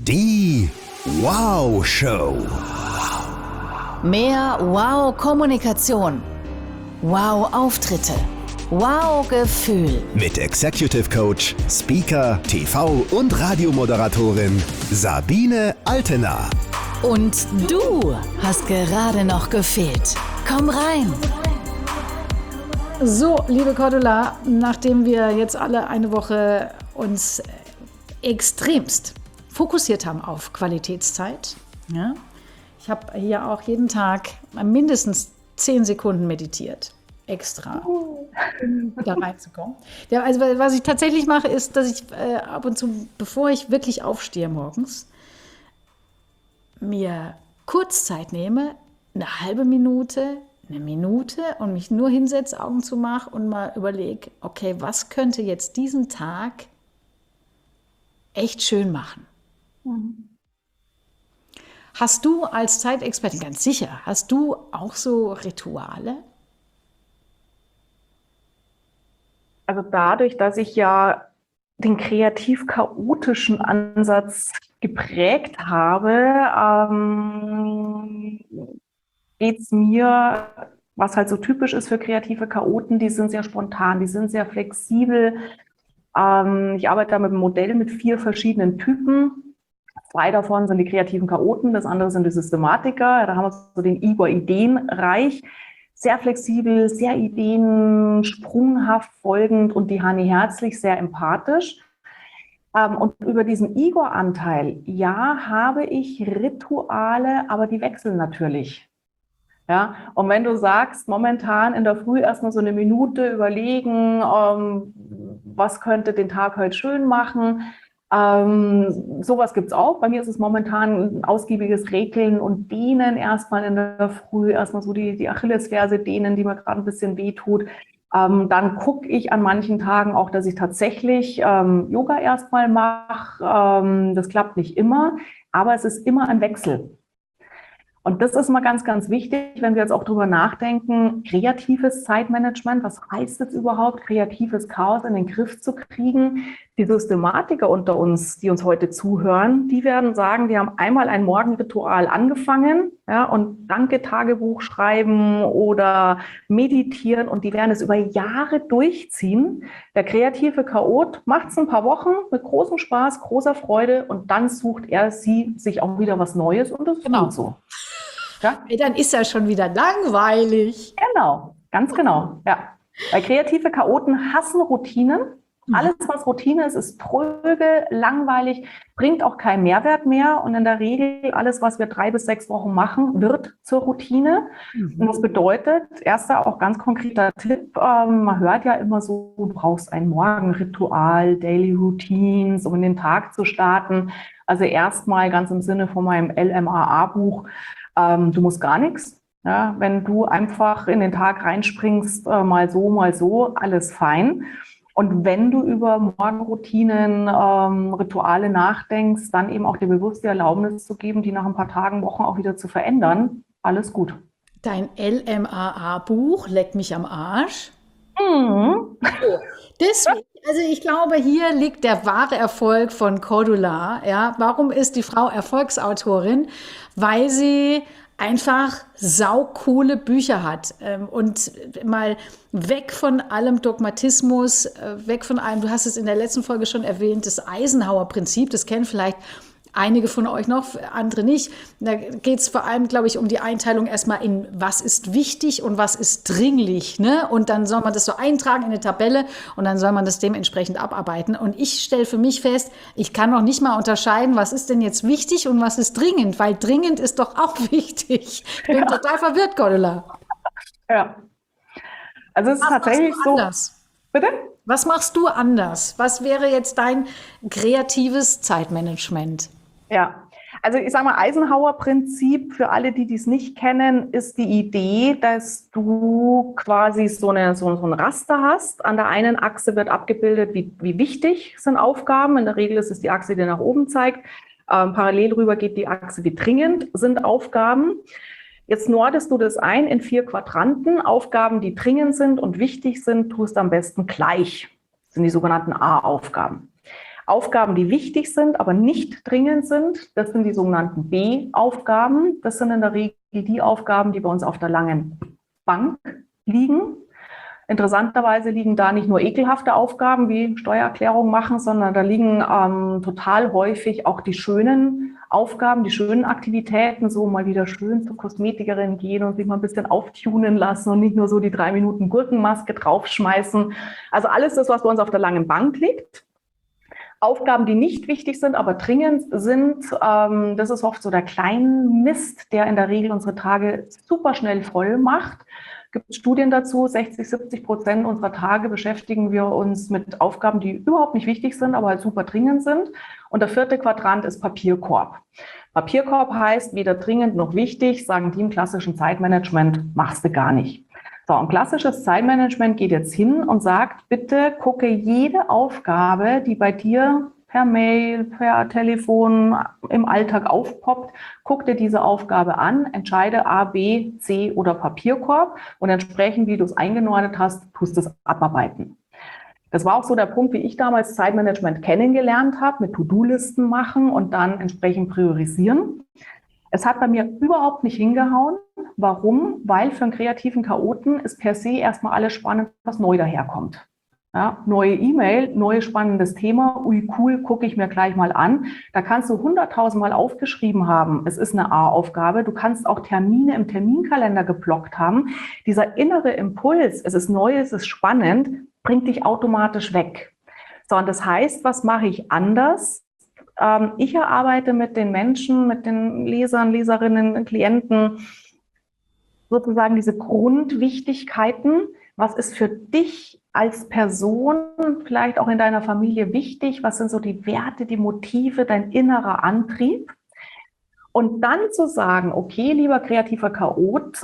Die Wow Show. Mehr Wow-Kommunikation. Wow-Auftritte. Wow-Gefühl. Mit Executive Coach, Speaker, TV- und Radiomoderatorin Sabine Altena. Und du hast gerade noch gefehlt. Komm rein. So, liebe Cordula, nachdem wir jetzt alle eine Woche uns extremst fokussiert haben auf Qualitätszeit, ja, ich habe hier auch jeden Tag mindestens 10 Sekunden meditiert, extra, um da reinzukommen. Ja, also was ich tatsächlich mache, ist, dass ich ab und zu, bevor ich wirklich aufstehe morgens, mir kurz Zeit nehme, eine halbe Minute, eine Minute und mich nur hinsetze, Augen zumache und mal überlege, okay, was könnte jetzt diesen Tag echt schön machen? Hast du als Zeitexpertin, ganz sicher, hast du auch so Rituale? Also dadurch, dass ich ja den kreativ-chaotischen Ansatz geprägt habe, geht es mir, was halt so typisch ist für kreative Chaoten, die sind sehr spontan, die sind sehr flexibel. Ich arbeite da mit einem Modell mit 4 verschiedenen Typen. 2 davon sind die kreativen Chaoten, das andere sind die Systematiker. Da haben wir so den Igor Ideenreich, sehr flexibel, sehr ideensprunghaft folgend, und die Hanni Herzlich, sehr empathisch. Und über diesen Igor-Anteil, ja, habe ich Rituale, aber die wechseln natürlich. Ja, und wenn du sagst, momentan in der Früh erstmal so eine Minute überlegen, was könnte den Tag heute schön machen, sowas gibt's auch. Bei mir ist es momentan ein ausgiebiges Regeln und Dehnen erstmal in der Früh, erstmal so die Achillesferse dehnen, die mir gerade ein bisschen wehtut. Dann gucke ich an manchen Tagen auch, dass ich tatsächlich Yoga erstmal mache. Das klappt nicht immer, aber es ist immer ein Wechsel. Und das ist mal ganz, ganz wichtig, wenn wir jetzt auch drüber nachdenken, kreatives Zeitmanagement, was heißt es überhaupt, kreatives Chaos in den Griff zu kriegen? Die Systematiker unter uns, die uns heute zuhören, die werden sagen, die haben einmal ein Morgenritual angefangen, ja, und Danke-Tagebuch schreiben oder meditieren, und die werden es über Jahre durchziehen. Der kreative Chaot macht es ein paar Wochen mit großem Spaß, großer Freude, und dann sucht er, sie sich auch wieder was Neues, und das ist gut so. Ja? Dann ist ja schon wieder langweilig. Genau, ganz genau. Ja. Weil kreative Chaoten hassen Routinen. Alles, was Routine ist, ist tröge, langweilig, bringt auch keinen Mehrwert mehr. Und in der Regel, alles, was wir 3 bis 6 Wochen machen, wird zur Routine. Und das bedeutet, erster auch ganz konkreter Tipp, man hört ja immer so, du brauchst ein Morgenritual, Daily Routines, um in den Tag zu starten. Also erstmal ganz im Sinne von meinem LMAA-Buch, du musst gar nichts. Ja, wenn du einfach in den Tag reinspringst, mal so, alles fein. Und wenn du über Morgenroutinen, Rituale nachdenkst, dann eben auch dir bewusst die Erlaubnis zu geben, die nach ein paar Tagen, Wochen auch wieder zu verändern. Alles gut. Dein LMAA-Buch, Leck mich am Arsch. Mhm. Deswegen, also ich glaube, hier liegt der wahre Erfolg von Cordula. Ja, warum ist die Frau Erfolgsautorin? Weil sie einfach saucoole Bücher hat und mal weg von allem Dogmatismus, weg von allem, du hast es in der letzten Folge schon erwähnt, das Eisenhower-Prinzip, das kennen vielleicht einige von euch noch, andere nicht. Da geht es vor allem, glaube ich, um die Einteilung erstmal in, was ist wichtig und was ist dringlich. Ne? Und dann soll man das so eintragen in eine Tabelle und dann soll man das dementsprechend abarbeiten. Und ich stelle für mich fest, ich kann noch nicht mal unterscheiden, was ist denn jetzt wichtig und was ist dringend, weil dringend ist doch auch wichtig. Ich bin total verwirrt, Cordula. Ja. Also es ist tatsächlich so. Anders? Bitte? Was machst du anders? Was wäre jetzt dein kreatives Zeitmanagement? Ja, also ich sage mal, Eisenhower-Prinzip, für alle, die dies nicht kennen, ist die Idee, dass du quasi so ein Raster hast. An der einen Achse wird abgebildet, wie wichtig sind Aufgaben. In der Regel ist es die Achse, die nach oben zeigt. Parallel rüber geht die Achse, wie dringend sind Aufgaben. Jetzt nordest du das ein in 4 Quadranten. Aufgaben, die dringend sind und wichtig sind, tust am besten gleich. Das sind die sogenannten A-Aufgaben. Aufgaben, die wichtig sind, aber nicht dringend sind, das sind die sogenannten B-Aufgaben. Das sind in der Regel die Aufgaben, die bei uns auf der langen Bank liegen. Interessanterweise liegen da nicht nur ekelhafte Aufgaben wie Steuererklärung machen, sondern da liegen total häufig auch die schönen Aufgaben, die schönen Aktivitäten, so mal wieder schön zur Kosmetikerin gehen und sich mal ein bisschen auftunen lassen und nicht nur so die 3 Minuten Gurkenmaske draufschmeißen. Also alles das, was bei uns auf der langen Bank liegt. Aufgaben, die nicht wichtig sind, aber dringend sind, das ist oft so der Kleinmist, der in der Regel unsere Tage super schnell voll macht. Es gibt Studien dazu, 60-70% unserer Tage beschäftigen wir uns mit Aufgaben, die überhaupt nicht wichtig sind, aber halt super dringend sind. Und der 4. Quadrant ist Papierkorb. Papierkorb heißt weder dringend noch wichtig, sagen die im klassischen Zeitmanagement, machst du gar nicht. So, und klassisches Zeitmanagement geht jetzt hin und sagt, bitte gucke jede Aufgabe, die bei dir per Mail, per Telefon im Alltag aufpoppt, guck dir diese Aufgabe an, entscheide A, B, C oder Papierkorb und entsprechend, wie du es eingeordnet hast, tust du es abarbeiten. Das war auch so der Punkt, wie ich damals Zeitmanagement kennengelernt habe, mit To-Do-Listen machen und dann entsprechend priorisieren. Es hat bei mir überhaupt nicht hingehauen. Warum? Weil für einen kreativen Chaoten ist per se erstmal alles spannend, was neu daherkommt. Ja, neue E-Mail, neues spannendes Thema, ui cool, gucke ich mir gleich mal an. Da kannst du 100.000 Mal aufgeschrieben haben, es ist eine A-Aufgabe. Du kannst auch Termine im Terminkalender geblockt haben. Dieser innere Impuls, es ist neu, es ist spannend, bringt dich automatisch weg. So, und das heißt, was mache ich anders? Ich erarbeite mit den Menschen, mit den Lesern, Leserinnen, Klienten sozusagen diese Grundwichtigkeiten. Was ist für dich als Person, vielleicht auch in deiner Familie wichtig? Was sind so die Werte, die Motive, dein innerer Antrieb? Und dann zu sagen, okay, lieber kreativer Chaot,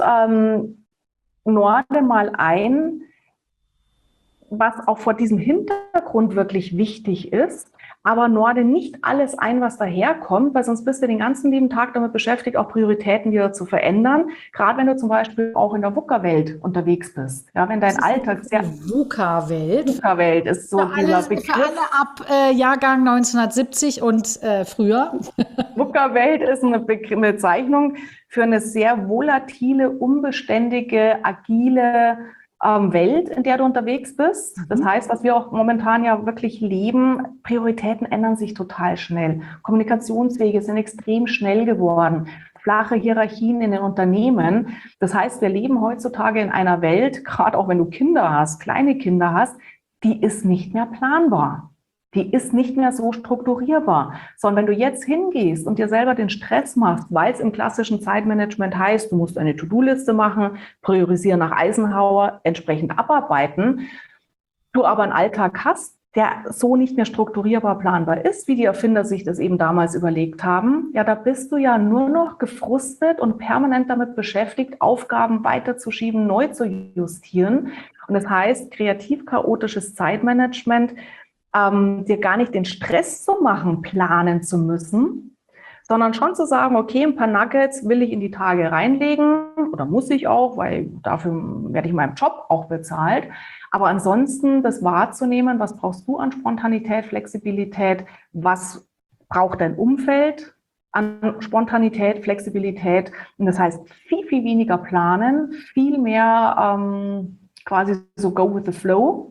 norde mal ein, was auch vor diesem Hintergrund wirklich wichtig ist, aber norde nicht alles ein, was daherkommt, weil sonst bist du den ganzen lieben Tag damit beschäftigt, auch Prioritäten wieder zu verändern. Gerade wenn du zum Beispiel auch in der VUCA-Welt unterwegs bist. Ja, wenn dein Alltag sehr... VUCA-Welt. VUCA-Welt ist so dieser Begriff. Für alle ab Jahrgang 1970 und früher. VUCA-Welt ist eine Bezeichnung für eine sehr volatile, unbeständige, agile Welt, in der du unterwegs bist. Das heißt, was wir auch momentan ja wirklich leben, Prioritäten ändern sich total schnell. Kommunikationswege sind extrem schnell geworden. Flache Hierarchien in den Unternehmen. Das heißt, wir leben heutzutage in einer Welt, gerade auch wenn du Kinder hast, kleine Kinder hast, die ist nicht mehr planbar. Die ist nicht mehr so strukturierbar, sondern wenn du jetzt hingehst und dir selber den Stress machst, weil es im klassischen Zeitmanagement heißt, du musst eine To-Do-Liste machen, priorisieren nach Eisenhower, entsprechend abarbeiten, du aber einen Alltag hast, der so nicht mehr strukturierbar planbar ist, wie die Erfinder sich das eben damals überlegt haben, ja, da bist du ja nur noch gefrustet und permanent damit beschäftigt, Aufgaben weiterzuschieben, neu zu justieren. Und das heißt, kreativ-chaotisches Zeitmanagement, dir gar nicht den Stress zu machen, planen zu müssen, sondern schon zu sagen, okay, ein paar Nuggets will ich in die Tage reinlegen oder muss ich auch, weil dafür werde ich in meinem Job auch bezahlt. Aber ansonsten das wahrzunehmen, was brauchst du an Spontanität, Flexibilität, was braucht dein Umfeld an Spontanität, Flexibilität. Und das heißt, viel, viel weniger planen, viel mehr quasi so go with the flow.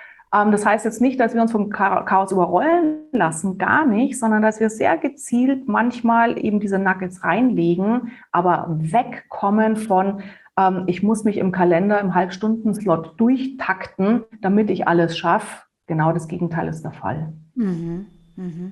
Das heißt jetzt nicht, dass wir uns vom Chaos überrollen lassen, gar nicht, sondern dass wir sehr gezielt manchmal eben diese Nuggets reinlegen, aber wegkommen von, ich muss mich im Kalender im Halbstunden-Slot durchtakten, damit ich alles schaffe. Genau das Gegenteil ist der Fall. Mhm. Mhm.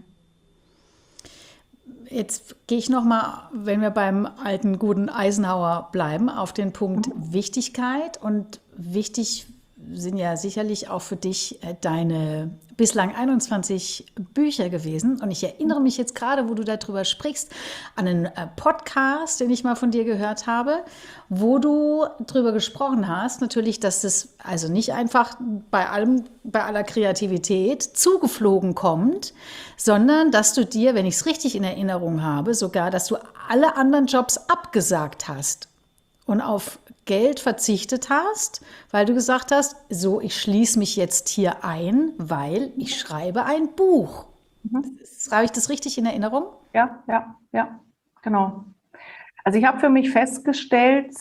Jetzt gehe ich nochmal, wenn wir beim alten guten Eisenhower bleiben, auf den Punkt Wichtigkeit. Und wichtig sind ja sicherlich auch für dich deine bislang 21 Bücher gewesen. Und ich erinnere mich jetzt gerade, wo du darüber sprichst, an einen Podcast, den ich mal von dir gehört habe, wo du darüber gesprochen hast, natürlich, dass das also nicht einfach bei aller Kreativität zugeflogen kommt, sondern dass du dir, wenn ich es richtig in Erinnerung habe, sogar, dass du alle anderen Jobs abgesagt hast und auf Geld verzichtet hast, weil du gesagt hast, so, ich schließe mich jetzt hier ein, weil ich schreibe ein Buch. Habe ich das richtig in Erinnerung? Ja, genau. Also ich habe für mich festgestellt,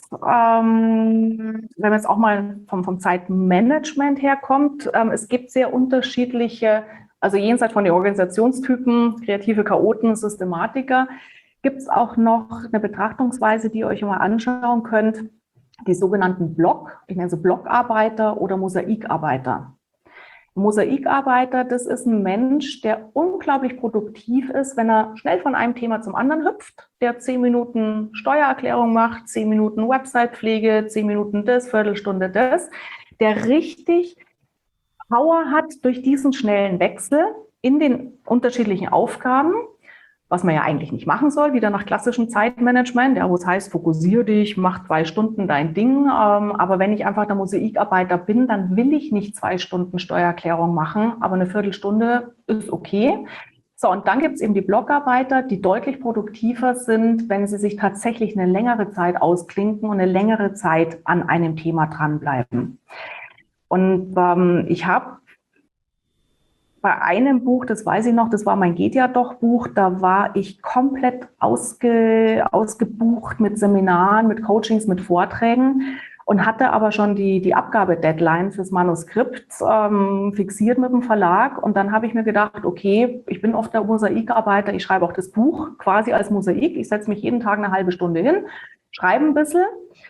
wenn man jetzt auch mal vom Zeitmanagement herkommt, es gibt sehr unterschiedliche, also jenseits von den Organisationstypen, kreative Chaoten, Systematiker, gibt es auch noch eine Betrachtungsweise, die ihr euch mal anschauen könnt, die sogenannten ich nenne sie Blockarbeiter oder Mosaikarbeiter. Mosaikarbeiter, das ist ein Mensch, der unglaublich produktiv ist, wenn er schnell von einem Thema zum anderen hüpft, der 10 Minuten Steuererklärung macht, 10 Minuten Website-Pflege, 10 Minuten das, Viertelstunde das, der richtig Power hat durch diesen schnellen Wechsel in den unterschiedlichen Aufgaben, was man ja eigentlich nicht machen soll, wieder nach klassischem Zeitmanagement, ja, wo es heißt, fokussiere dich, mach 2 Stunden dein Ding. Aber wenn ich einfach der Mosaikarbeiter bin, dann will ich nicht 2 Stunden Steuererklärung machen, aber eine Viertelstunde ist okay. So, und dann gibt es eben die Blockarbeiter, die deutlich produktiver sind, wenn sie sich tatsächlich eine längere Zeit ausklinken und eine längere Zeit an einem Thema dranbleiben. Und ich habe bei einem Buch, das weiß ich noch, das war mein Geht ja doch Buch, da war ich komplett ausgebucht mit Seminaren, mit Coachings, mit Vorträgen und hatte aber schon die Abgabedeadline fürs Manuskript fixiert mit dem Verlag. Und dann habe ich mir gedacht, okay, ich bin oft der Mosaikarbeiter, ich schreibe auch das Buch quasi als Mosaik. Ich setze mich jeden Tag eine halbe Stunde hin, schreibe ein bisschen.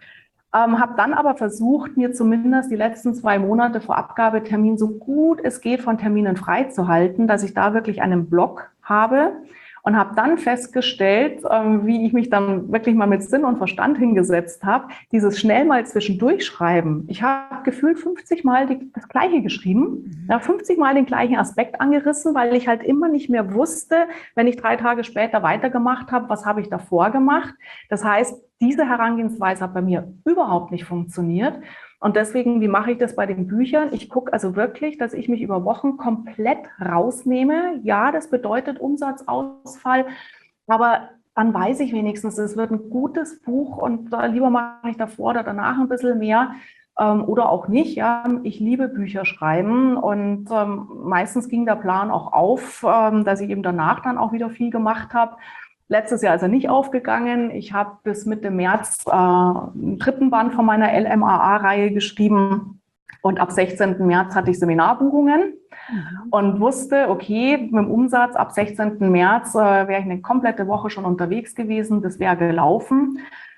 Habe dann aber versucht, mir zumindest die letzten 2 Monate vor Abgabetermin so gut es geht von Terminen freizuhalten, dass ich da wirklich einen Block habe und habe dann festgestellt, wie ich mich dann wirklich mal mit Sinn und Verstand hingesetzt habe, dieses schnell mal zwischendurch schreiben. Ich habe gefühlt 50 Mal das Gleiche geschrieben, 50 Mal den gleichen Aspekt angerissen, weil ich halt immer nicht mehr wusste, wenn ich 3 Tage später weitergemacht habe, was habe ich davor gemacht. Das heißt, diese Herangehensweise hat bei mir überhaupt nicht funktioniert. Und deswegen, wie mache ich das bei den Büchern? Ich gucke also wirklich, dass ich mich über Wochen komplett rausnehme. Ja, das bedeutet Umsatzausfall, aber dann weiß ich wenigstens, es wird ein gutes Buch und lieber mache ich davor oder danach ein bisschen mehr oder auch nicht. Ja, ich liebe Bücher schreiben und meistens ging der Plan auch auf, dass ich eben danach dann auch wieder viel gemacht habe. Letztes Jahr ist er nicht aufgegangen. Ich habe bis Mitte März einen 3. Band von meiner LMAA-Reihe geschrieben und ab 16. März hatte ich Seminarbuchungen und wusste, okay, mit dem Umsatz ab 16. März wäre ich eine komplette Woche schon unterwegs gewesen. Das wäre gelaufen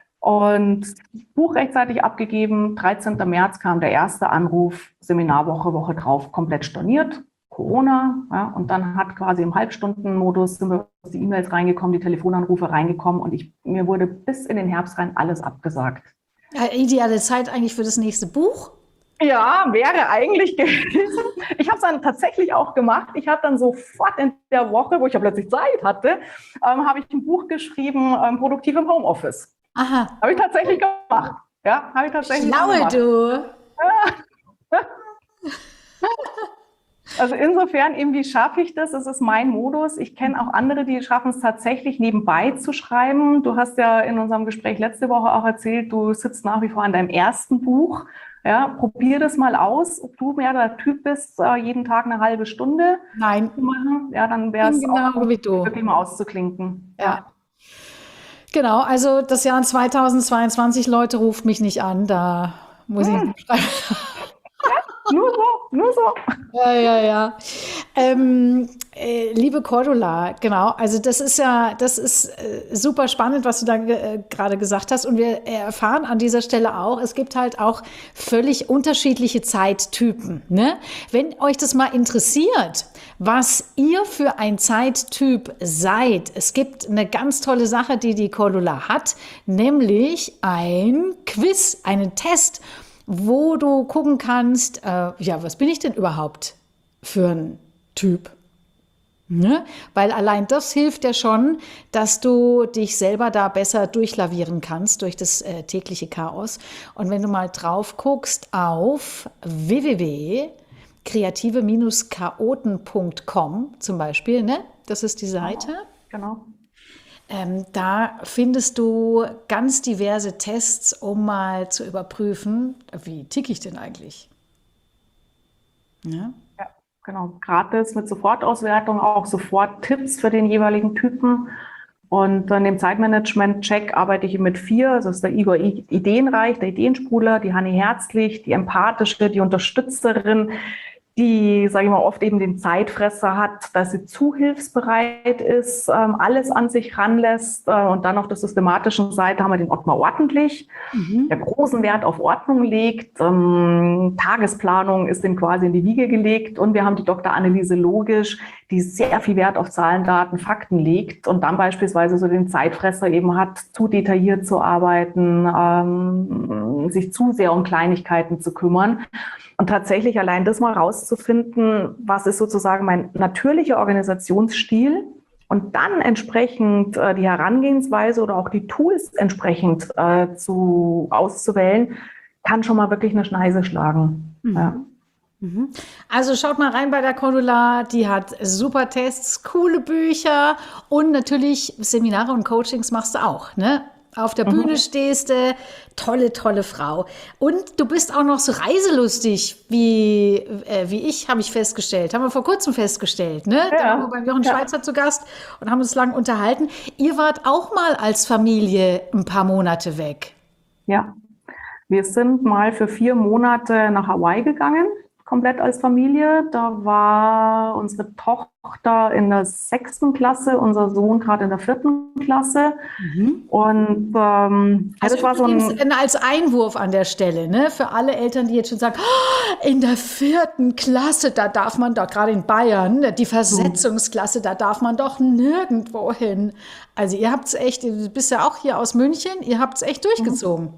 und Buch rechtzeitig abgegeben. 13. März kam der erste Anruf, Seminarwoche, Woche drauf, komplett storniert. Corona, ja, und dann hat quasi im Halbstundenmodus sind wir die E-Mails reingekommen, die Telefonanrufe reingekommen und mir wurde bis in den Herbst rein alles abgesagt. Ja, ideale Zeit eigentlich für das nächste Buch? Ja, wäre eigentlich gewesen. Ich habe es dann tatsächlich auch gemacht. Ich habe dann sofort in der Woche, wo ich ja plötzlich Zeit hatte, habe ich ein Buch geschrieben, produktiv im Homeoffice. Aha. Habe ich tatsächlich gemacht. Ja, habe ich tatsächlich gemacht. Schlaue du! Also insofern, eben, wie schaffe ich das? Es ist mein Modus. Ich kenne auch andere, die schaffen es tatsächlich nebenbei zu schreiben. Du hast ja in unserem Gespräch letzte Woche auch erzählt, du sitzt nach wie vor an deinem ersten Buch. Ja, probier das mal aus, ob du mehr der Typ bist, jeden Tag eine halbe Stunde Nein. zu machen. Ja, dann wäre es Genau auch wie du. wirklich mal auszuklinken. Ja. Genau, also das Jahr 2022, Leute, ruft mich nicht an, da muss ich schreiben. Nur so. Ja. Liebe Cordula, genau, also das ist super spannend, was du da gerade gesagt hast und wir erfahren an dieser Stelle auch, es gibt halt auch völlig unterschiedliche Zeittypen, ne? Wenn euch das mal interessiert, was ihr für ein Zeittyp seid, es gibt eine ganz tolle Sache, die Cordula hat, nämlich ein Quiz, einen Test, wo du gucken kannst, was bin ich denn überhaupt für ein Typ? Ne? Weil allein das hilft ja schon, dass du dich selber da besser durchlavieren kannst durch das tägliche Chaos. Und wenn du mal drauf guckst auf www.kreative-chaoten.com zum Beispiel, ne? Das ist die Seite. Genau. Da findest du ganz diverse Tests, um mal zu überprüfen, wie ticke ich denn eigentlich? Ja? Genau, gratis mit Sofortauswertung, auch sofort Tipps für den jeweiligen Typen. Und in dem Zeitmanagement-Check arbeite ich mit 4. Das ist der Igor Ideenreich, der Ideensprudler, die Hanni Herzlich, die Empathische, die Unterstützerin, die, sage ich mal, oft eben den Zeitfresser hat, dass sie zu hilfsbereit ist, alles an sich ranlässt. Und dann auf der systematischen Seite haben wir den Ottmar Ordentlich, der großen Wert auf Ordnung legt. Tagesplanung ist ihm quasi in die Wiege gelegt. Und wir haben die Dr. Anneliese Logisch, die sehr viel Wert auf Zahlen, Daten, Fakten legt und dann beispielsweise so den Zeitfresser eben hat, zu detailliert zu arbeiten, sich zu sehr um Kleinigkeiten zu kümmern. Und tatsächlich allein das mal rauszufinden, was ist sozusagen mein natürlicher Organisationsstil und dann entsprechend die Herangehensweise oder auch die Tools entsprechend auszuwählen, kann schon mal wirklich eine Schneise schlagen. Ja. Also schaut mal rein bei der Cordula, die hat super Tests, coole Bücher und natürlich Seminare und Coachings machst du auch, ne? Auf der Bühne stehst du, tolle Frau. Und du bist auch noch so reiselustig, wie ich, habe ich festgestellt. Haben wir vor kurzem festgestellt, ne? Da waren wir beim Jochen Schweizer zu Gast und haben uns lang unterhalten. Ihr wart auch mal als Familie ein paar Monate weg. Ja, wir sind mal für 4 Monate nach Hawaii gegangen, komplett als Familie. Da war unsere Tochter in der 6. Klasse, unser Sohn gerade in der 4. Klasse. Und Also das war so als Einwurf an der Stelle, ne? Für alle Eltern, die jetzt schon sagen, oh, in der 4. Klasse, da darf man doch, gerade in Bayern, die Versetzungsklasse, da darf man doch nirgendwo hin. Also ihr habt es echt, du bist ja auch hier aus München, ihr habt es echt durchgezogen.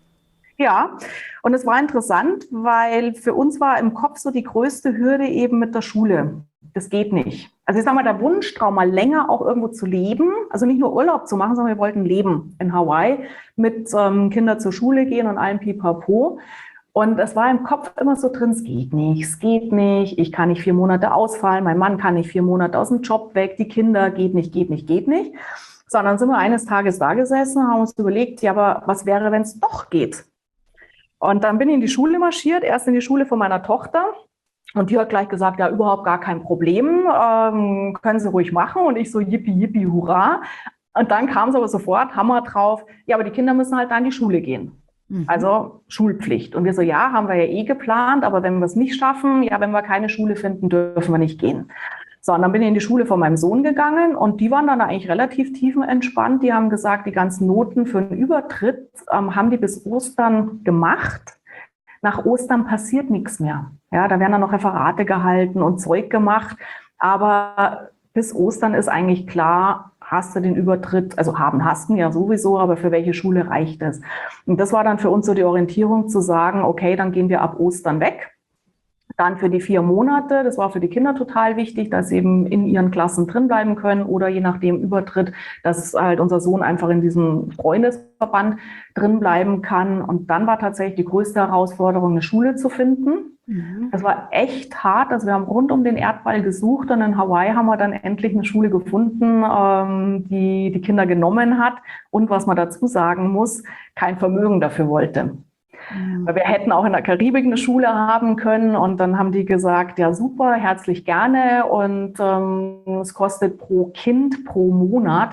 Ja, und es war interessant, weil für uns war im Kopf so die größte Hürde eben mit der Schule. Das geht nicht. Also ich sage mal, der Wunschtraum, mal länger auch irgendwo zu leben, also nicht nur Urlaub zu machen, sondern wir wollten leben in Hawaii, mit Kindern zur Schule gehen und allem Pipapo. Und es war im Kopf immer so drin, es geht nicht, ich kann nicht 4 Monate ausfallen, mein Mann kann nicht 4 Monate aus dem Job weg, die Kinder, geht nicht. Sondern sind wir eines Tages da gesessen, haben uns überlegt, ja, aber was wäre, wenn es doch geht? Und dann bin ich in die Schule marschiert, erst in die Schule von meiner Tochter. Und die hat gleich gesagt, ja, überhaupt gar kein Problem, können Sie ruhig machen. Und ich so, yippie, yippie, hurra. Und dann kam es aber sofort, Hammer drauf, ja, aber die Kinder müssen halt da in die Schule gehen. Also Schulpflicht. Und wir so, ja, haben wir ja eh geplant, aber wenn wir es nicht schaffen, ja, wenn wir keine Schule finden, dürfen wir nicht gehen. So, und dann bin ich in die Schule von meinem Sohn gegangen und die waren dann eigentlich relativ tiefenentspannt. Die haben gesagt, die ganzen Noten für einen Übertritt haben die bis Ostern gemacht. Nach Ostern passiert nichts mehr. Ja, da werden dann noch Referate gehalten und Zeug gemacht. Aber bis Ostern ist eigentlich klar, hast du den Übertritt, also hast du ja sowieso, aber für welche Schule reicht es? Und das war dann für uns so die Orientierung zu sagen, okay, dann gehen wir ab Ostern weg. Dann für die 4 Monate, das war für die Kinder total wichtig, dass sie eben in ihren Klassen drin bleiben können oder je nachdem Übertritt, dass halt unser Sohn einfach in diesem Freundesverband drin bleiben kann. Und dann war tatsächlich die größte Herausforderung, eine Schule zu finden. Das war echt hart. Also wir haben rund um den Erdball gesucht und in Hawaii haben wir dann endlich eine Schule gefunden, die die Kinder genommen hat und was man dazu sagen muss, kein Vermögen dafür wollte. Weil wir hätten auch in der Karibik eine Schule haben können und dann haben die gesagt, ja super, herzlich gerne und es kostet pro Kind pro Monat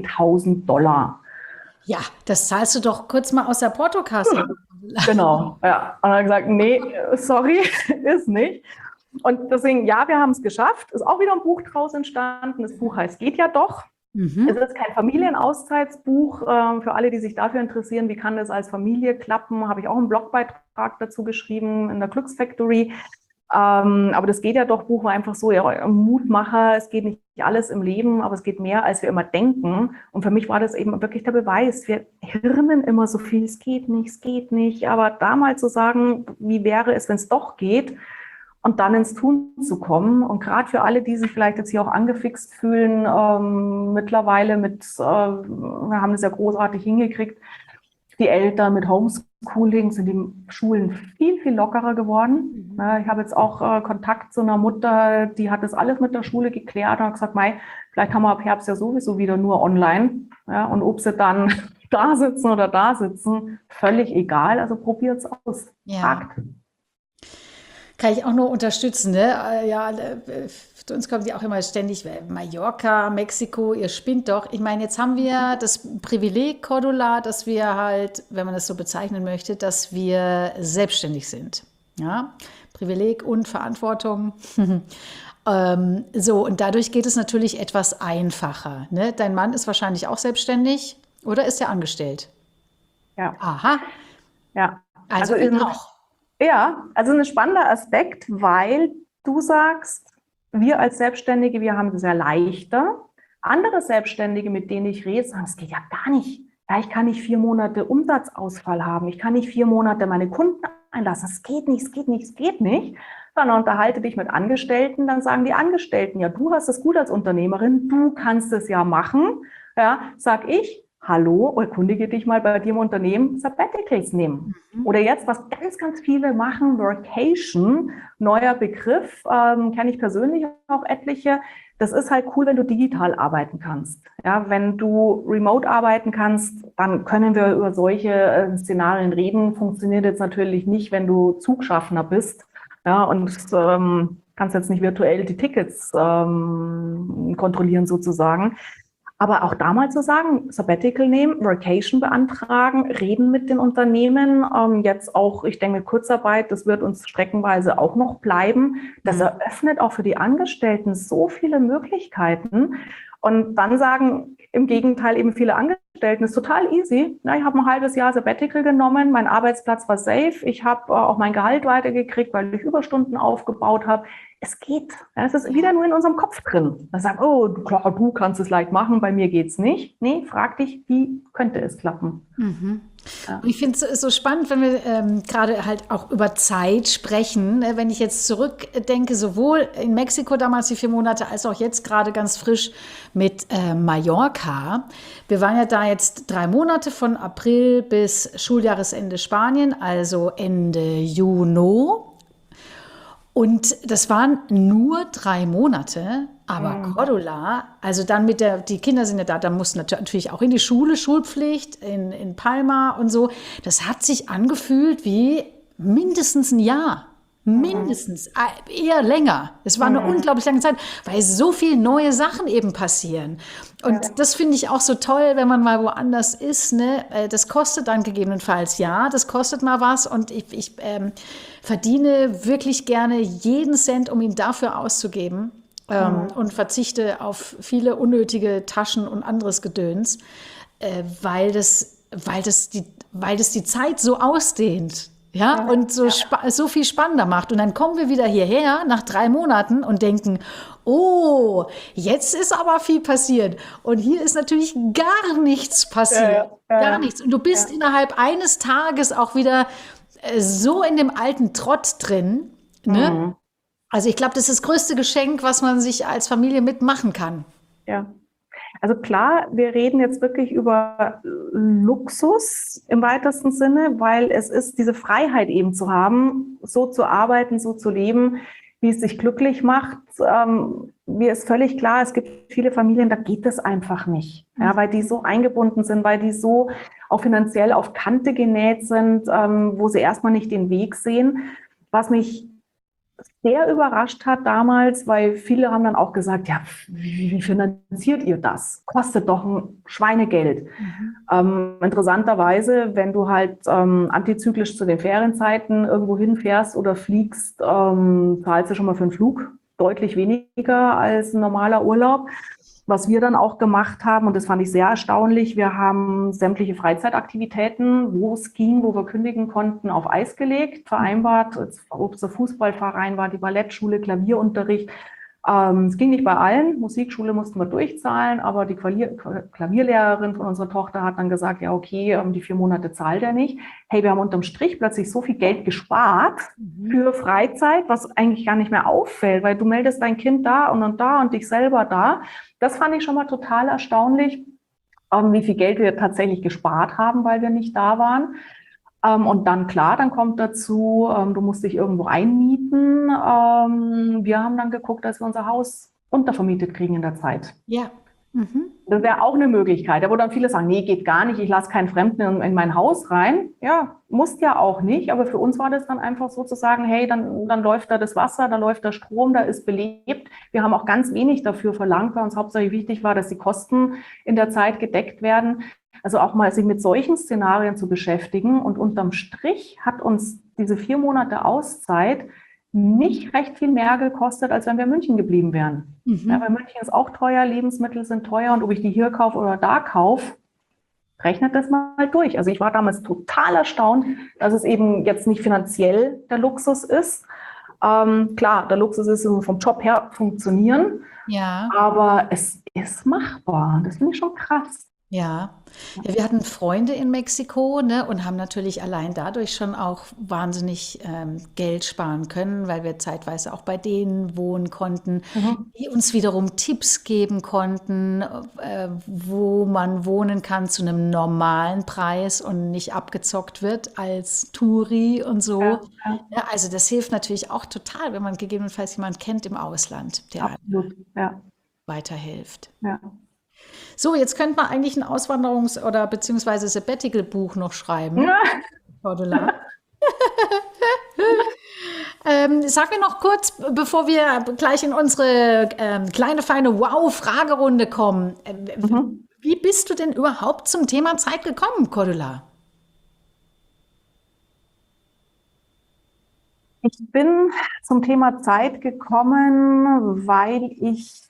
$3.000. Ja, das zahlst du doch kurz mal aus der Portokasse. Genau, ja. Und dann haben gesagt, nee, sorry, ist nicht. Und deswegen, ja, wir haben es geschafft. Ist auch wieder ein Buch draus entstanden. Das Buch heißt Geht ja doch. Es ist kein Familienauszeitsbuch. Für alle, die sich dafür interessieren, wie kann das als Familie klappen, habe ich auch einen Blogbeitrag dazu geschrieben in der Glücksfactory. Aber das Geht ja doch Buch war einfach so, ja, ein Mutmacher, es geht nicht alles im Leben, aber es geht mehr, als wir immer denken. Und für mich war das eben wirklich der Beweis. Wir hirnen immer so viel, es geht nicht. Aber da mal zu sagen, wie wäre es, wenn es doch geht? Und dann ins Tun zu kommen. Und gerade für alle, die sich vielleicht jetzt hier auch angefixt fühlen, mittlerweile wir haben das ja großartig hingekriegt, die Eltern mit Homeschooling sind die Schulen viel, viel lockerer geworden. Ich habe jetzt auch Kontakt zu einer Mutter, die hat das alles mit der Schule geklärt und hat gesagt, vielleicht haben wir ab Herbst ja sowieso wieder nur online. Ja, und ob sie dann da sitzen oder da sitzen, völlig egal. Also probiert's aus. Ja. Fragt. Kann ich auch nur unterstützen, ne? Ja, zu uns kommen die auch immer ständig, Mallorca, Mexiko, ihr spinnt doch. Ich meine, jetzt haben wir das Privileg, Cordula, dass wir halt, wenn man das so bezeichnen möchte, dass wir selbstständig sind. Ja? Privileg und Verantwortung. So, und dadurch geht es natürlich etwas einfacher. Ne? Dein Mann ist wahrscheinlich auch selbstständig oder ist er angestellt? Ja, Aha, ja. also ihn auch. Ja, also ein spannender Aspekt, weil du sagst, wir als Selbstständige, wir haben es ja leichter. Andere Selbstständige, mit denen ich rede, sagen, es geht ja gar nicht. Ja, ich kann nicht 4 Monate Umsatzausfall haben. Ich kann nicht 4 Monate meine Kunden einlassen. Es geht nicht, es geht nicht, es geht nicht. Dann unterhalte dich mit Angestellten, dann sagen die Angestellten, ja, du hast es gut als Unternehmerin, du kannst es ja machen. Ja, sag ich, hallo, erkundige dich mal bei dir im Unternehmen, Sabbaticals nehmen. Oder jetzt, was ganz, ganz viele machen, Workation, neuer Begriff, kenne ich persönlich auch etliche. Das ist halt cool, wenn du digital arbeiten kannst. Ja, wenn du remote arbeiten kannst, dann können wir über solche Szenarien reden. Funktioniert jetzt natürlich nicht, wenn du Zugschaffner bist, ja, und kannst jetzt nicht virtuell die Tickets kontrollieren sozusagen. Aber auch damals zu sagen, Sabbatical nehmen, Vacation beantragen, reden mit den Unternehmen, jetzt auch, ich denke, Kurzarbeit, das wird uns streckenweise auch noch bleiben. Das eröffnet auch für die Angestellten so viele Möglichkeiten. Und dann sagen im Gegenteil eben viele Angestellten, ist total easy. Ja, ich habe ein halbes Jahr Sabbatical genommen, mein Arbeitsplatz war safe, ich habe auch mein Gehalt weitergekriegt, weil ich Überstunden aufgebaut habe. Es geht. Ja, es ist wieder nur in unserem Kopf drin. Man sagt, oh, klar, du kannst es leicht machen, bei mir geht's nicht. Nee, frag dich, wie könnte es klappen? Und ich finde es so spannend, wenn wir gerade halt auch über Zeit sprechen. Wenn ich jetzt zurückdenke, sowohl in Mexiko damals die 4 Monate, als auch jetzt gerade ganz frisch mit Mallorca. Wir waren ja da jetzt 3 Monate von April bis Schuljahresende Spanien, also Ende Juni. Und das waren nur 3 Monate, aber Cordula, also dann die Kinder sind ja da mussten natürlich auch in die Schule, Schulpflicht in Palma und so. Das hat sich angefühlt wie mindestens ein Jahr. Mindestens, eher länger. Es war eine unglaublich lange Zeit, weil so viele neue Sachen eben passieren. Und das finde ich auch so toll, wenn man mal woanders ist. Ne? Das kostet dann gegebenenfalls, ja, das kostet mal was. Und ich verdiene wirklich gerne jeden Cent, um ihn dafür auszugeben. Und verzichte auf viele unnötige Taschen und anderes Gedöns, weil das die Zeit so ausdehnt. Ja, und so viel spannender macht. Und dann kommen wir wieder hierher nach 3 Monaten und denken, oh, jetzt ist aber viel passiert. Und hier ist natürlich gar nichts passiert. Gar nichts. Und du bist innerhalb eines Tages auch wieder so in dem alten Trott drin. Ne? Also ich glaube, das ist das größte Geschenk, was man sich als Familie mitmachen kann. Ja. Also klar, wir reden jetzt wirklich über Luxus im weitesten Sinne, weil es ist diese Freiheit eben zu haben, so zu arbeiten, so zu leben, wie es sich glücklich macht. Mir ist völlig klar, es gibt viele Familien, da geht das einfach nicht, ja, weil die so eingebunden sind, weil die so auch finanziell auf Kante genäht sind, wo sie erstmal nicht den Weg sehen. Was mich sehr überrascht hat damals, weil viele haben dann auch gesagt, ja, wie finanziert ihr das? Kostet doch ein Schweinegeld. Interessanterweise, wenn du halt antizyklisch zu den Ferienzeiten irgendwo hinfährst oder fliegst, zahlst du schon mal für einen Flug deutlich weniger als ein normaler Urlaub. Was wir dann auch gemacht haben, und das fand ich sehr erstaunlich, wir haben sämtliche Freizeitaktivitäten, wo es ging, wo wir kündigen konnten, auf Eis gelegt, vereinbart, ob es der Fußballverein war, die Ballettschule, Klavierunterricht. Es ging nicht bei allen, Musikschule mussten wir durchzahlen, aber die Klavierlehrerin von unserer Tochter hat dann gesagt, ja okay, die 4 Monate zahlt er nicht. Hey, wir haben unterm Strich plötzlich so viel Geld gespart für Freizeit, was eigentlich gar nicht mehr auffällt, weil du meldest dein Kind da und dich selber da. Das fand ich schon mal total erstaunlich, wie viel Geld wir tatsächlich gespart haben, weil wir nicht da waren. Und dann, klar, dann kommt dazu, du musst dich irgendwo einmieten. Wir haben dann geguckt, dass wir unser Haus untervermietet kriegen in der Zeit. Ja. Das wäre auch eine Möglichkeit, wo dann viele sagen, nee, geht gar nicht, ich lasse keinen Fremden in mein Haus rein. Ja, musst ja auch nicht, aber für uns war das dann einfach so zu sagen, hey, dann läuft da das Wasser, da läuft der Strom, da ist belebt. Wir haben auch ganz wenig dafür verlangt, weil uns hauptsächlich wichtig war, dass die Kosten in der Zeit gedeckt werden. Also auch mal sich mit solchen Szenarien zu beschäftigen. Und unterm Strich hat uns diese 4 Monate Auszeit nicht recht viel mehr gekostet, als wenn wir in München geblieben wären. Ja, weil München ist auch teuer, Lebensmittel sind teuer und ob ich die hier kaufe oder da kaufe, rechnet das mal durch. Also ich war damals total erstaunt, dass es eben jetzt nicht finanziell der Luxus ist. Klar, der Luxus ist vom Job her funktionieren, aber es ist machbar. Das finde ich schon krass. Ja. Ja, wir hatten Freunde in Mexiko, ne, und haben natürlich allein dadurch schon auch wahnsinnig Geld sparen können, weil wir zeitweise auch bei denen wohnen konnten, die uns wiederum Tipps geben konnten, wo man wohnen kann zu einem normalen Preis und nicht abgezockt wird als Touri und so. Ja. Ja, also das hilft natürlich auch total, wenn man gegebenenfalls jemanden kennt im Ausland, der einem Absolut, ja. weiterhilft. Ja. So, jetzt könnte man eigentlich ein Auswanderungs- oder beziehungsweise Sabbatical-Buch noch schreiben. Cordula. Sag mir noch kurz, bevor wir gleich in unsere kleine, feine Wow-Fragerunde kommen. Wie bist du denn überhaupt zum Thema Zeit gekommen, Cordula? Ich bin zum Thema Zeit gekommen, weil ich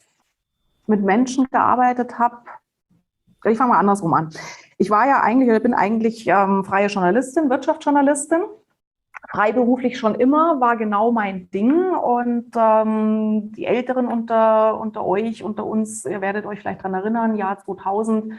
mit Menschen gearbeitet habe. Ich fange mal andersrum an. Ich bin eigentlich freie Journalistin, Wirtschaftsjournalistin. Freiberuflich schon immer, war genau mein Ding. Und die Älteren unter euch, unter uns, ihr werdet euch vielleicht daran erinnern, Jahr 2000,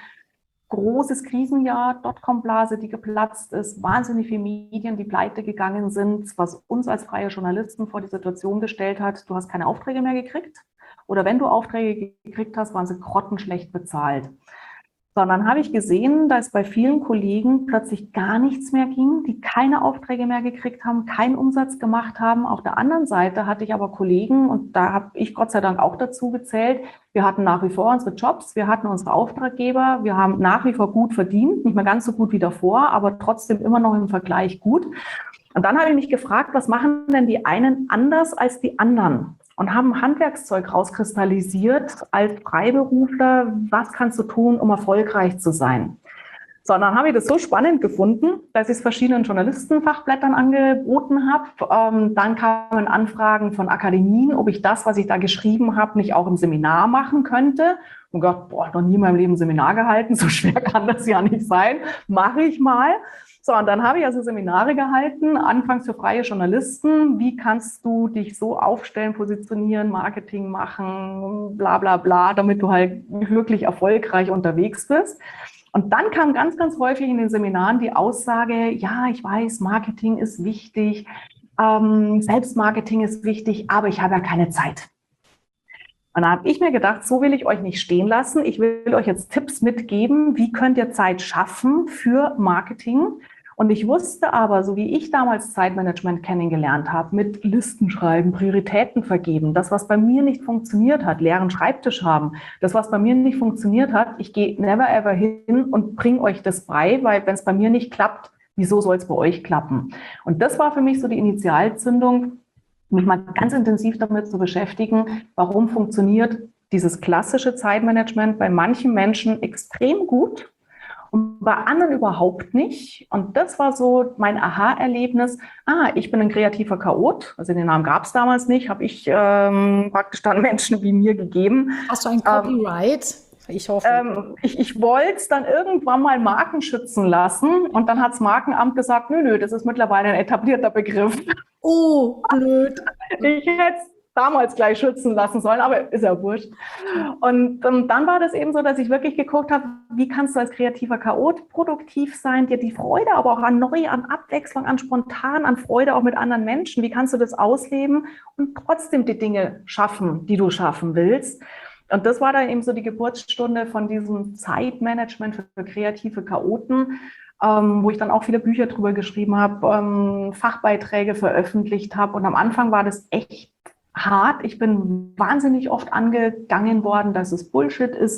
großes Krisenjahr, Dotcom-Blase, die geplatzt ist, wahnsinnig viele Medien, die pleite gegangen sind, was uns als freie Journalisten vor die Situation gestellt hat, du hast keine Aufträge mehr gekriegt. Oder wenn du Aufträge gekriegt hast, waren sie grottenschlecht bezahlt. Sondern habe ich gesehen, dass bei vielen Kollegen plötzlich gar nichts mehr ging, die keine Aufträge mehr gekriegt haben, keinen Umsatz gemacht haben. Auf der anderen Seite hatte ich aber Kollegen, und da habe ich Gott sei Dank auch dazu gezählt, wir hatten nach wie vor unsere Jobs, wir hatten unsere Auftraggeber, wir haben nach wie vor gut verdient, nicht mehr ganz so gut wie davor, aber trotzdem immer noch im Vergleich gut. Und dann habe ich mich gefragt, was machen denn die einen anders als die anderen? Und haben Handwerkszeug rauskristallisiert als Freiberufler, was kannst du tun, um erfolgreich zu sein? So, und dann habe ich das so spannend gefunden, dass ich es verschiedenen Journalistenfachblättern angeboten habe. Dann kamen Anfragen von Akademien, ob ich das, was ich da geschrieben habe, nicht auch im Seminar machen könnte. Und Gott, noch nie in meinem Leben ein Seminar gehalten, so schwer kann das ja nicht sein, mache ich mal. So, und dann habe ich also Seminare gehalten, anfangs für freie Journalisten. Wie kannst du dich so aufstellen, positionieren, Marketing machen, bla bla bla, damit du halt wirklich erfolgreich unterwegs bist. Und dann kam ganz, ganz häufig in den Seminaren die Aussage, ja, ich weiß, Marketing ist wichtig, Selbstmarketing ist wichtig, aber ich habe ja keine Zeit. Und da habe ich mir gedacht, so will ich euch nicht stehen lassen. Ich will euch jetzt Tipps mitgeben, wie könnt ihr Zeit schaffen für Marketing. Und ich wusste aber, so wie ich damals Zeitmanagement kennengelernt habe, mit Listen schreiben, Prioritäten vergeben, das, was bei mir nicht funktioniert hat, leeren Schreibtisch haben, das, was bei mir nicht funktioniert hat, ich gehe never ever hin und bringe euch das bei, weil wenn es bei mir nicht klappt, wieso soll es bei euch klappen? Und das war für mich so die Initialzündung, mich mal ganz intensiv damit zu beschäftigen, warum funktioniert dieses klassische Zeitmanagement bei manchen Menschen extrem gut und bei anderen überhaupt nicht. Und das war so mein Aha-Erlebnis. Ich bin ein kreativer Chaot. Also den Namen gab es damals nicht, habe ich praktisch dann Menschen wie mir gegeben. Hast du ein Copyright? Ich hoffe. Ich wollte es dann irgendwann mal Marken schützen lassen und dann hat das Markenamt gesagt, nö, das ist mittlerweile ein etablierter Begriff. Oh, blöd. Ich hätte es damals gleich schützen lassen sollen, aber ist ja wurscht. Und dann war das eben so, dass ich wirklich geguckt habe, wie kannst du als kreativer Chaot produktiv sein, dir die Freude aber auch an Neu, an Abwechslung, an Spontan, an Freude auch mit anderen Menschen, wie kannst du das ausleben und trotzdem die Dinge schaffen, die du schaffen willst. Und das war dann eben so die Geburtsstunde von diesem Zeitmanagement für kreative Chaoten, wo ich dann auch viele Bücher drüber geschrieben habe, Fachbeiträge veröffentlicht habe. Und am Anfang war das echt hart. Ich bin wahnsinnig oft angegangen worden, dass es Bullshit ist,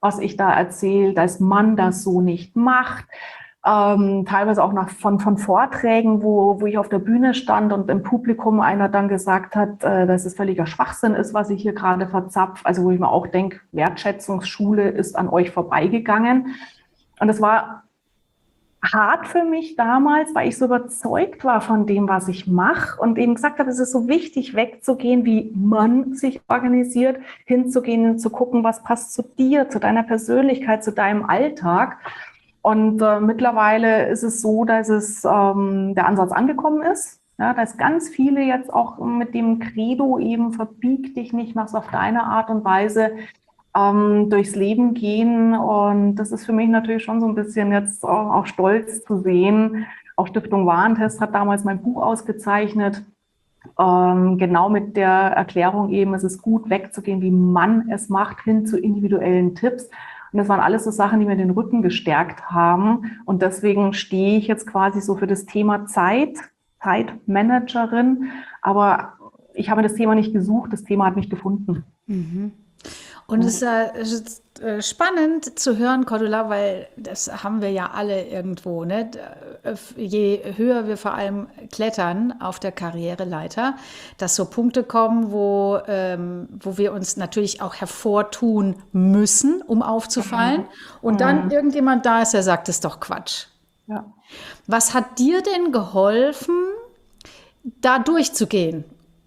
was ich da erzähle, dass man das so nicht macht. Teilweise auch von Vorträgen, wo ich auf der Bühne stand und im Publikum einer dann gesagt hat, dass es völliger Schwachsinn ist, was ich hier gerade verzapfe. Also wo ich mir auch denke, Wertschätzungsschule ist an euch vorbeigegangen. Und es war hart für mich damals, weil ich so überzeugt war von dem, was ich mache und eben gesagt habe, es ist so wichtig, wegzugehen, wie man sich organisiert, hinzugehen und zu gucken, was passt zu dir, zu deiner Persönlichkeit, zu deinem Alltag. Und mittlerweile ist es so, dass der Ansatz angekommen ist. Ja, dass ganz viele jetzt auch mit dem Credo eben verbieg dich nicht, mach's auf deine Art und Weise durchs Leben gehen. Und das ist für mich natürlich schon so ein bisschen jetzt auch stolz zu sehen. Auch Stiftung Warentest hat damals mein Buch ausgezeichnet. Genau mit der Erklärung eben, es ist gut wegzugehen, wie man es macht, hin zu individuellen Tipps. Und das waren alles so Sachen, die mir den Rücken gestärkt haben. Und deswegen stehe ich jetzt quasi so für das Thema Zeitmanagerin. Aber ich habe das Thema nicht gesucht, das Thema hat mich gefunden. Mhm. Und es ist spannend zu hören, Cordula, weil das haben wir ja alle irgendwo, ne? Je höher wir vor allem klettern auf der Karriereleiter, dass so Punkte kommen, wo wir uns natürlich auch hervortun müssen, um aufzufallen. Und dann irgendjemand da ist, der sagt, das ist doch Quatsch. Ja. Was hat dir denn geholfen, da durchzugehen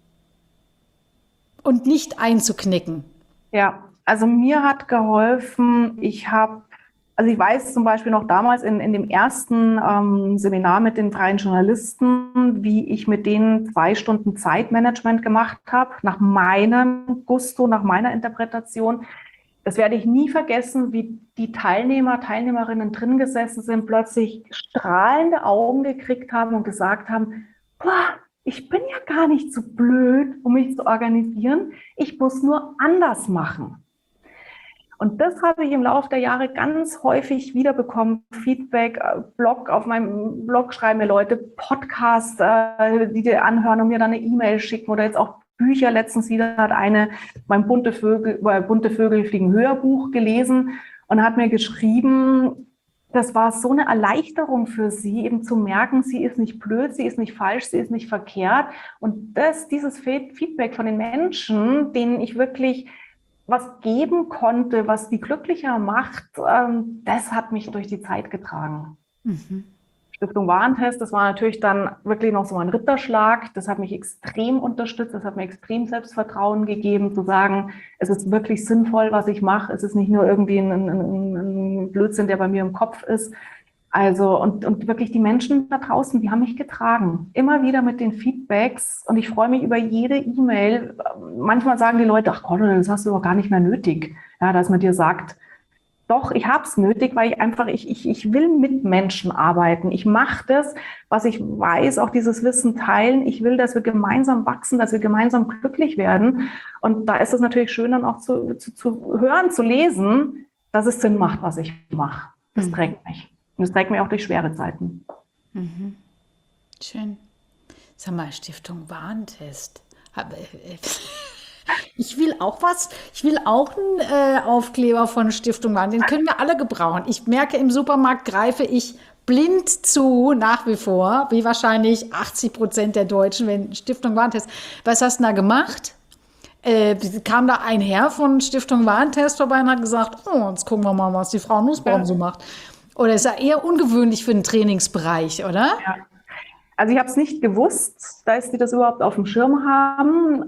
und nicht einzuknicken? Ja, also mir hat geholfen, ich weiß zum Beispiel noch damals in dem ersten Seminar mit den freien Journalisten, wie ich mit denen 2 Stunden Zeitmanagement gemacht habe, nach meinem Gusto, nach meiner Interpretation. Das werde ich nie vergessen, wie die Teilnehmerinnen drin gesessen sind, plötzlich strahlende Augen gekriegt haben und gesagt haben, boah, ich bin ja gar nicht so blöd, um mich zu organisieren. Ich muss nur anders machen. Und das habe ich im Laufe der Jahre ganz häufig wiederbekommen. Feedback, auf meinem Blog schreiben mir Leute, Podcasts, die dir anhören und mir dann eine E-Mail schicken oder jetzt auch Bücher. Letztens wieder hat eine mein Bunte Vögel fliegen Hörbuch gelesen und hat mir geschrieben, das war so eine Erleichterung für sie, eben zu merken, sie ist nicht blöd, sie ist nicht falsch, sie ist nicht verkehrt. Und dieses Feedback von den Menschen, denen ich wirklich was geben konnte, was die glücklicher macht, das hat mich durch die Zeit getragen. Mhm. Stiftung Warentest, das war natürlich dann wirklich noch so ein Ritterschlag. Das hat mich extrem unterstützt, das hat mir extrem Selbstvertrauen gegeben, zu sagen, es ist wirklich sinnvoll, was ich mache. Es ist nicht nur irgendwie ein Blödsinn, der bei mir im Kopf ist. Also, und wirklich die Menschen da draußen, die haben mich getragen. Immer wieder mit den Feedbacks. Und ich freue mich über jede E-Mail. Manchmal sagen die Leute, ach Gott, das hast du doch gar nicht mehr nötig. Ja, dass man dir sagt, doch, ich habe es nötig, weil ich will mit Menschen arbeiten. Ich mache das, was ich weiß, auch dieses Wissen teilen. Ich will, dass wir gemeinsam wachsen, dass wir gemeinsam glücklich werden. Und da ist es natürlich schön, dann auch zu hören, zu lesen, dass es Sinn macht, was ich mache. Das trägt mich. Und das trägt mich auch durch schwere Zeiten. Mhm. Schön. Sag mal, Stiftung Warentest. Ich will auch was. Ich will auch einen Aufkleber von Stiftung Warentest. Den können wir alle gebrauchen. Ich merke, im Supermarkt greife ich blind zu, nach wie vor, wie wahrscheinlich 80% der Deutschen, wenn Stiftung Warentest. Was hast du da gemacht? Kam da ein Herr von Stiftung Warentest vorbei und hat gesagt, oh, jetzt gucken wir mal, was die Frau Nussbaum so macht. Oder ist ja eher ungewöhnlich für den Trainingsbereich, oder? Ja. Also ich habe es nicht gewusst, dass die das überhaupt auf dem Schirm haben.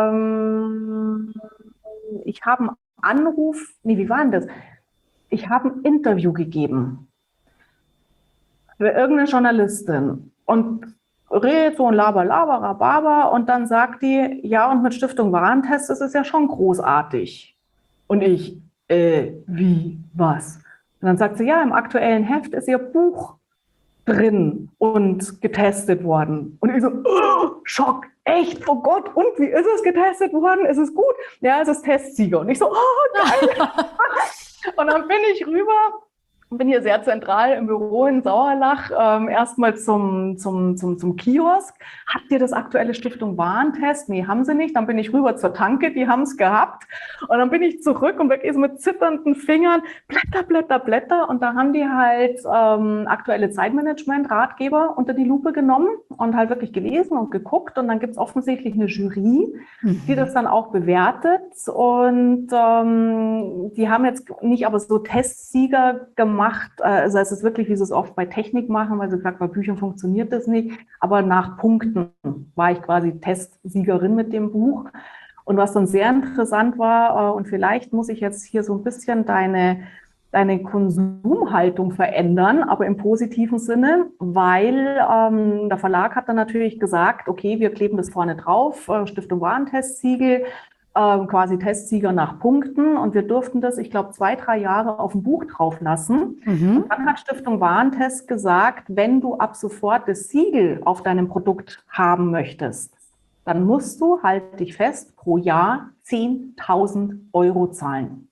Ich habe einen Anruf, wie war denn das? Ich habe ein Interview gegeben für irgendeine Journalistin und redet so ein Laber, und dann sagt die, ja, und mit Stiftung Warentest, das ist ja schon großartig. Und ich, wie, was? Und dann sagt sie, ja, im aktuellen Heft ist ihr Buch drin und getestet worden. Und ich so, oh, Schock, echt, oh Gott, und wie ist es getestet worden? Ist es gut? Ja, es ist Testsieger. Und ich so, oh, geil. Und dann bin ich rüber bin hier sehr zentral im Büro in Sauerlach, erstmal zum Kiosk. Habt ihr das aktuelle Stiftung Warentest? Nee, haben sie nicht. Dann bin ich rüber zur Tanke, die haben es gehabt. Und dann bin ich zurück und wirklich so mit zitternden Fingern, Blätter. Und da haben die halt aktuelle Zeitmanagement-Ratgeber unter die Lupe genommen und halt wirklich gelesen und geguckt. Und dann gibt es offensichtlich eine Jury, die das dann auch bewertet. Und die haben jetzt nicht aber so Testsieger gemacht. Also es ist wirklich, wie sie es oft bei Technik machen, weil sie gesagt, bei Büchern funktioniert das nicht. Aber nach Punkten war ich quasi Testsiegerin mit dem Buch. Und was dann sehr interessant war, und vielleicht muss ich jetzt hier so ein bisschen deine Konsumhaltung verändern, aber im positiven Sinne, weil der Verlag hat dann natürlich gesagt, okay, wir kleben das vorne drauf, Stiftung Warentestsiegel, quasi Testsieger nach Punkten, und wir durften das, ich glaube, 2-3 Jahre auf dem Buch drauf lassen. Und dann hat Stiftung Warentest gesagt, wenn du ab sofort das Siegel auf deinem Produkt haben möchtest, dann musst du, halt dich fest, pro Jahr 10.000 Euro zahlen.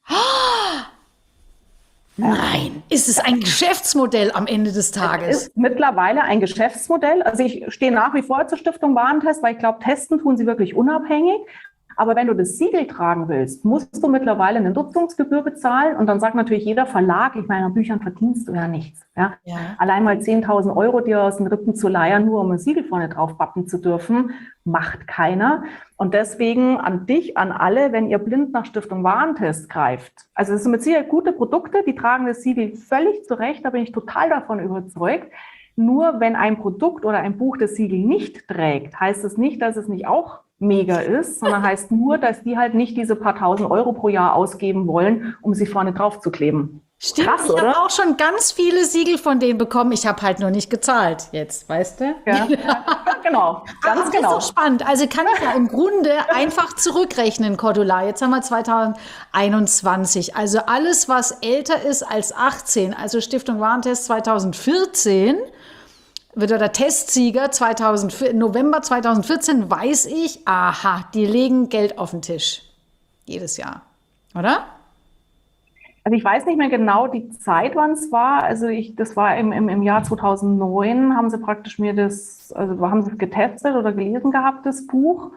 Nein, ist es ein Geschäftsmodell am Ende des Tages? Es ist mittlerweile ein Geschäftsmodell. Also ich stehe nach wie vor zur Stiftung Warentest, weil ich glaube, testen tun sie wirklich unabhängig. Aber wenn du das Siegel tragen willst, musst du mittlerweile eine Nutzungsgebühr bezahlen. Und dann sagt natürlich jeder Verlag, ich meine, an Büchern verdienst du ja nichts. Ja? Ja. Allein mal 10.000 Euro dir aus den Rippen zu leiern, nur um ein Siegel vorne drauf bappen zu dürfen, macht keiner. Und deswegen an dich, an alle, wenn ihr blind nach Stiftung Warentest greift. Also es sind mit Sicherheit gute Produkte, die tragen das Siegel völlig zurecht, da bin ich total davon überzeugt. Nur wenn ein Produkt oder ein Buch das Siegel nicht trägt, heißt es nicht, dass es nicht auch mega ist, sondern heißt nur, dass die halt nicht diese paar tausend Euro pro Jahr ausgeben wollen, um sie vorne drauf zu kleben. Stimmt, krass, ich habe auch schon ganz viele Siegel von denen bekommen. Ich habe halt nur nicht gezahlt jetzt, weißt du? Ja, genau, ganz genau. Das ist so spannend. Also kann ich ja im Grunde einfach zurückrechnen, Cordula. Jetzt haben wir 2021. Also alles, was älter ist als 18, also Stiftung Warentest 2014, wird der Testsieger November 2014, weiß ich, aha, die legen Geld auf den Tisch. Jedes Jahr, oder? Also ich weiß nicht mehr genau die Zeit, wann es war. Also das war im Jahr 2009, haben sie praktisch haben sie es getestet oder gelesen gehabt, das Buch.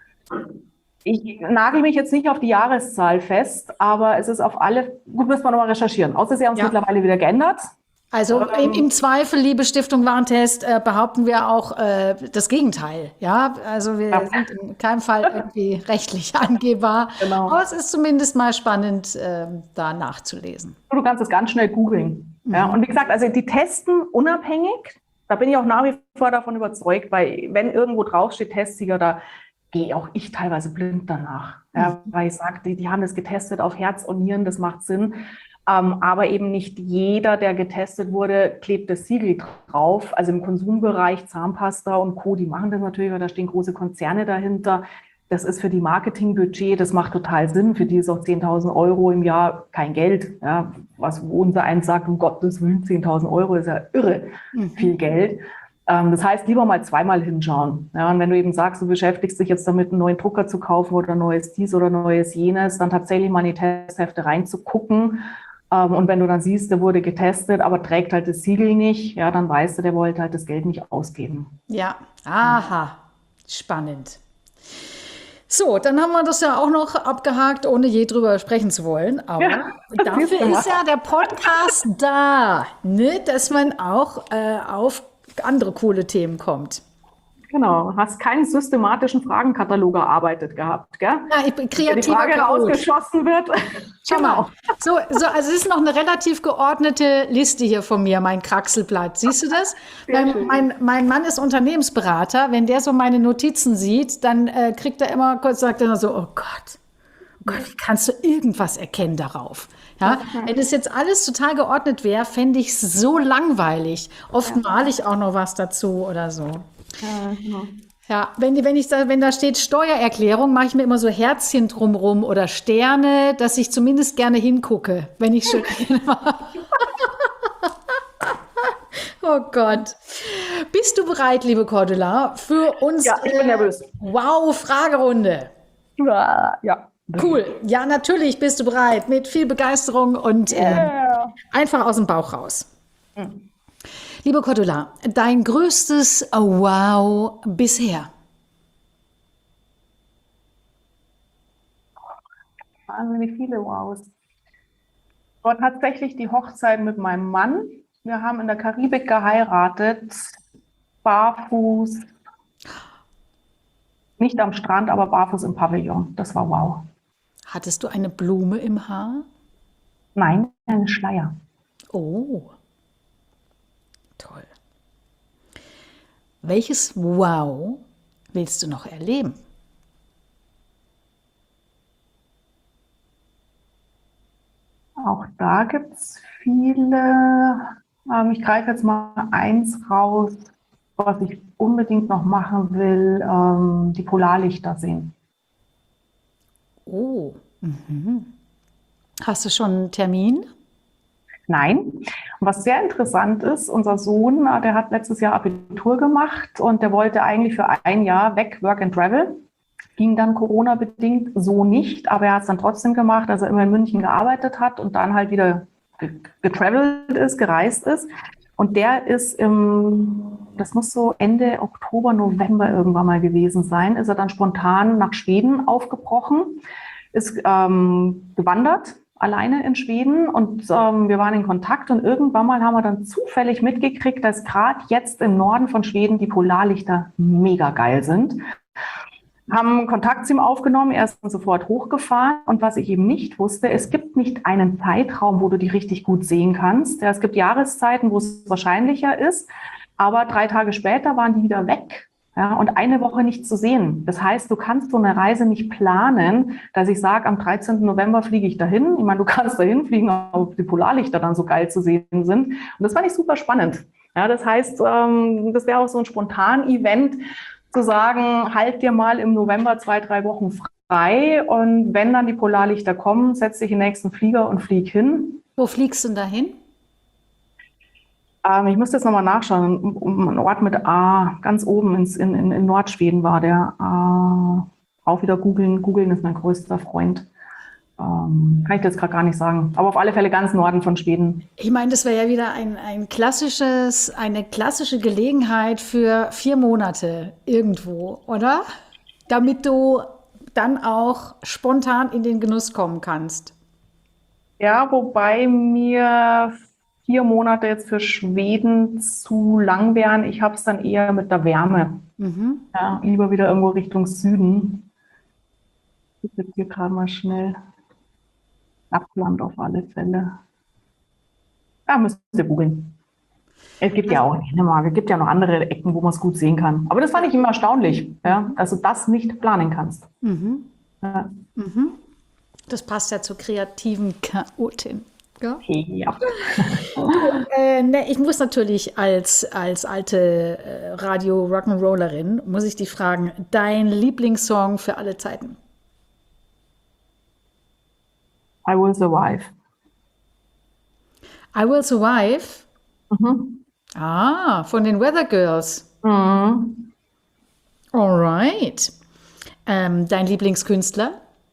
Ich nagel mich jetzt nicht auf die Jahreszahl fest, aber es ist auf alle, gut, müssen wir nochmal recherchieren. Außer sie haben es mittlerweile wieder geändert. Also im Zweifel, liebe Stiftung Warentest, behaupten wir auch das Gegenteil. Ja, also wir sind in keinem Fall irgendwie rechtlich angehbar. Genau. Aber es ist zumindest mal spannend, da nachzulesen. Du kannst es ganz schnell googeln. Ja, und wie gesagt, also die testen unabhängig. Da bin ich auch nach wie vor davon überzeugt, weil wenn irgendwo draufsteht Testsieger, da gehe auch ich teilweise blind danach. Ja, weil ich sage, die haben das getestet auf Herz und Nieren, das macht Sinn. Aber eben nicht jeder, der getestet wurde, klebt das Siegel drauf. Also im Konsumbereich, Zahnpasta und Co., die machen das natürlich, weil da stehen große Konzerne dahinter. Das ist für die Marketingbudget, das macht total Sinn. Für die ist auch 10.000 Euro im Jahr kein Geld. Ja, wo unser eins sagt, um Gottes Willen, 10.000 Euro ist ja irre viel Geld. Das heißt, lieber mal zweimal hinschauen. Ja, und wenn du eben sagst, du beschäftigst dich jetzt damit, einen neuen Drucker zu kaufen oder neues dies oder neues jenes, dann tatsächlich mal in die Testhefte reinzugucken. Und wenn du dann siehst, der wurde getestet, aber trägt halt das Siegel nicht, ja, dann weißt du, der wollte halt das Geld nicht ausgeben. Ja, aha, spannend. So, dann haben wir das ja auch noch abgehakt, ohne je drüber sprechen zu wollen. Aber dafür ist ja der Podcast da, ne, dass man auch auf andere coole Themen kommt. Genau, hast keinen systematischen Fragenkatalog erarbeitet gehabt, gell? Ja, ich bin kreativer Wenn die Frage rausgeschossen wird. Schau mal. So, also es ist noch eine relativ geordnete Liste hier von mir, mein Kraxelblatt. Siehst du das? Mein Mann ist Unternehmensberater. Wenn der so meine Notizen sieht, dann kriegt er immer kurz, sagt er so, oh Gott, wie kannst du irgendwas erkennen darauf? Ja, wenn das jetzt alles total geordnet wäre, fände ich es so langweilig. Oft male ich auch noch was dazu oder so. Ja, genau. Ja, wenn da steht Steuererklärung, mache ich mir immer so Herzchen drumrum oder Sterne, dass ich zumindest gerne hingucke, wenn ich schön mache. Oh Gott. Bist du bereit, liebe Cordula, für uns? Ja, ich bin nervös. Wow-Fragerunde. Ja. Cool. Ja, natürlich bist du bereit. Mit viel Begeisterung und Ja. Einfach aus dem Bauch raus. Liebe Cordula, dein größtes Wow bisher? Wahnsinnig viele Wows. War tatsächlich die Hochzeit mit meinem Mann. Wir haben in der Karibik geheiratet, barfuß, nicht am Strand, aber barfuß im Pavillon. Das war wow. Hattest du eine Blume im Haar? Nein, ein Schleier. Oh, toll. Welches Wow willst du noch erleben? Auch da gibt es viele. Ich greife jetzt mal eins raus, was ich unbedingt noch machen will, die Polarlichter sehen. Oh, hast du schon einen Termin? Nein. Und was sehr interessant ist, unser Sohn, der hat letztes Jahr Abitur gemacht und der wollte eigentlich für ein Jahr weg, Work and Travel. Ging dann Corona-bedingt so nicht, aber er hat es dann trotzdem gemacht, dass er immer in München gearbeitet hat und dann halt wieder getravelt ist, gereist ist. Und der ist das muss so Ende Oktober, November irgendwann mal gewesen sein, ist er dann spontan nach Schweden aufgebrochen, ist gewandert, alleine in Schweden und wir waren in Kontakt und irgendwann mal haben wir dann zufällig mitgekriegt, dass gerade jetzt im Norden von Schweden die Polarlichter mega geil sind. Haben Kontakt zu ihm aufgenommen, er ist dann sofort hochgefahren und was ich eben nicht wusste, es gibt nicht einen Zeitraum, wo du die richtig gut sehen kannst. Ja, es gibt Jahreszeiten, wo es wahrscheinlicher ist, aber 3 Tage später waren die wieder weg, ja, und eine Woche nicht zu sehen. Das heißt, du kannst so eine Reise nicht planen, dass ich sage, am 13. November fliege ich dahin. Ich meine, du kannst dahin fliegen, ob die Polarlichter dann so geil zu sehen sind. Und das fand ich super spannend. Ja, das heißt, das wäre auch so ein Spontan-Event, zu sagen, halt dir mal im November 2, 3 Wochen frei und wenn dann die Polarlichter kommen, setz dich in den nächsten Flieger und flieg hin. Wo fliegst du denn dahin? Ich müsste jetzt nochmal nachschauen, ein Ort mit A, ganz oben in Nordschweden war der. Auch wieder googeln, googeln ist mein größter Freund. Kann ich jetzt gerade gar nicht sagen, aber auf alle Fälle ganz Norden von Schweden. Ich meine, das wäre ja wieder eine klassische Gelegenheit für 4 Monate irgendwo, oder? Damit du dann auch spontan in den Genuss kommen kannst. Ja, wobei mir 4 Monate jetzt für Schweden zu lang wären. Ich habe es dann eher mit der Wärme. Ja, lieber wieder irgendwo Richtung Süden. Ich jetzt hier gerade mal schnell. Lappland auf alle Fälle. Ja, müsst ihr googeln. Es gibt ja auch Dänemark, es gibt ja noch andere Ecken, wo man es gut sehen kann. Aber das fand ich immer erstaunlich, ja, dass du das nicht planen kannst. Ja. Das passt ja zur kreativen Chaotin. Ja? Ja. Ich muss natürlich als alte Radio-Rock'n'Rollerin, muss ich dich fragen, dein Lieblingssong für alle Zeiten? I Will Survive. I Will Survive? Ah, von den Weather Girls. Alright. Dein Lieblingskünstler?